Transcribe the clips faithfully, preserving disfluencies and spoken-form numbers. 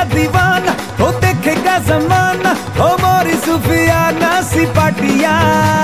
दीवाना हो देखेगा जमाना हो मोरी सुफियाना सी पाटिया।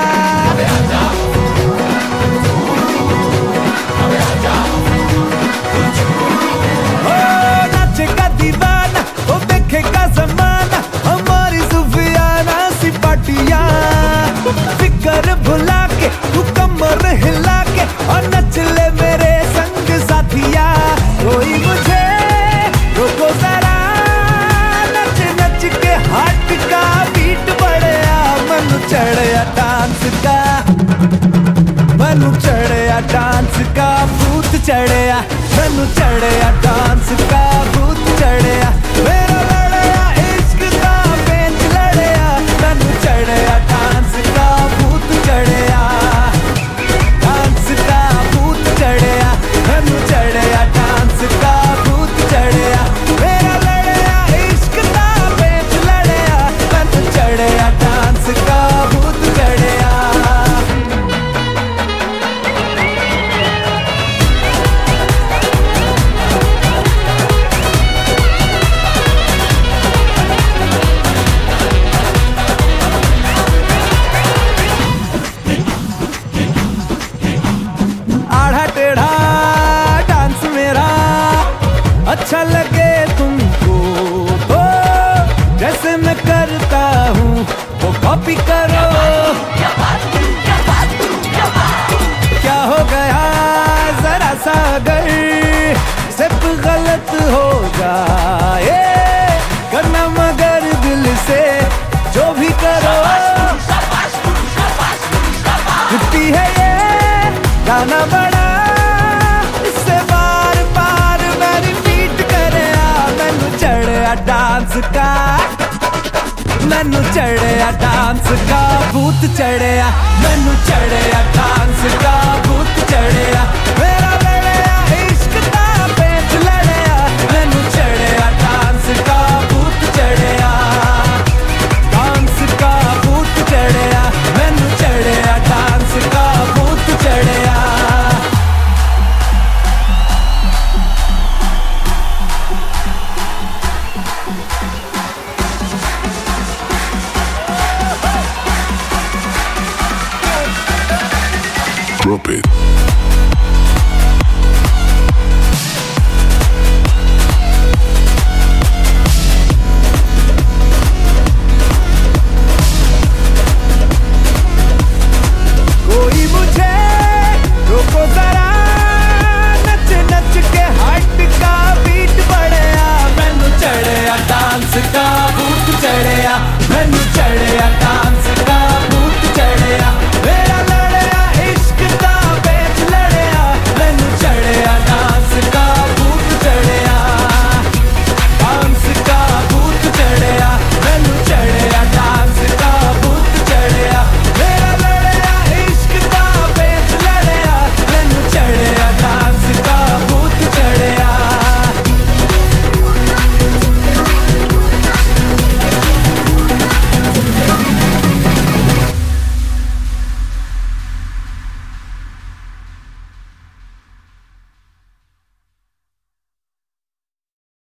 हो नाचेगा दीवाना हो देखेगा जमाना हो मोरी सुफियाना सी पाटिया। फिकर भुला के तू कमर हिला के और नच ले मेरे संग साथिया। कोई मुझे रोको जरा नच नच के हार्ट का बीट बढ़िया। मनु चढ़िया डांस का मनु चढ़िया डांस का भूत चढ़िया। मनु चढ़िया डांस का भूत चढ़िया। मेरा लड़या इश्क का पेंच लड़या। मनु चढ़िया डांस का भूत चढ़िया। डांस का भूत चढ़िया। मनु चढ़िया डांस का भूत चढ़िया। मेरा लड़या इश्क का पेंच लड़या। मनु चढ़िया डांस का भूत चढ़िया। आड़ा टेढ़ा डांस मेरा अच्छा लगे तुमको तो जैसे मैं करता हूँ वो कॉपी करो। क्या हो गया जरा सा अगर सिर्फ गलत हो जाए करना मगर दिल से जो भी करो। छुट्टी है ये गाना बड़ा इससे बार बार मैं रिपीट करे। मैनू चढ़िया डांस का मैनू चढ़िया डांस का भूत चढ़िया। मैनू चढ़िया डांस का भूत चढ़िया। मेरा लड़या इश्क का पेंच लड़या। मैनू चढ़िया डांस का भूत चढ़िया। डांस का भूत चढ़िया। मैनू चढ़िया डांस का भूत चढ़िया। Drop it.